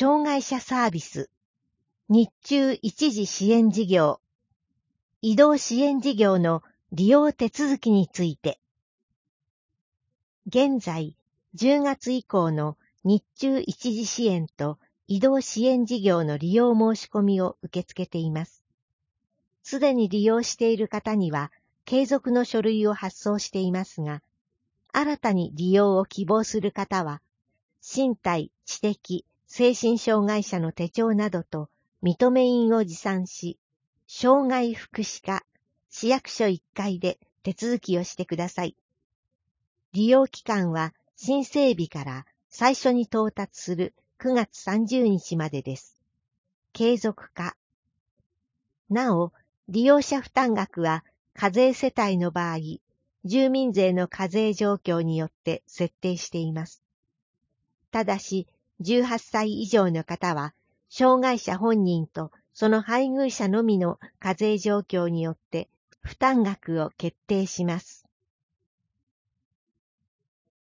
障害者サービス、日中一時支援事業、移動支援事業の利用手続きについて、現在、10月以降の日中一時支援と移動支援事業の利用申し込みを受け付けています。すでに利用している方には、継続の書類を発送していますが、新たに利用を希望する方は、身体、知的、精神障害者の手帳などと認め印を持参し、障害福祉課、市役所1階で手続きをしてください。利用期間は申請日から最初に到達する9月30日までです。継続か。なお、利用者負担額は課税世帯の場合、住民税の課税状況によって設定しています。ただし、18歳以上の方は、障害者本人とその配偶者のみの課税状況によって負担額を決定します。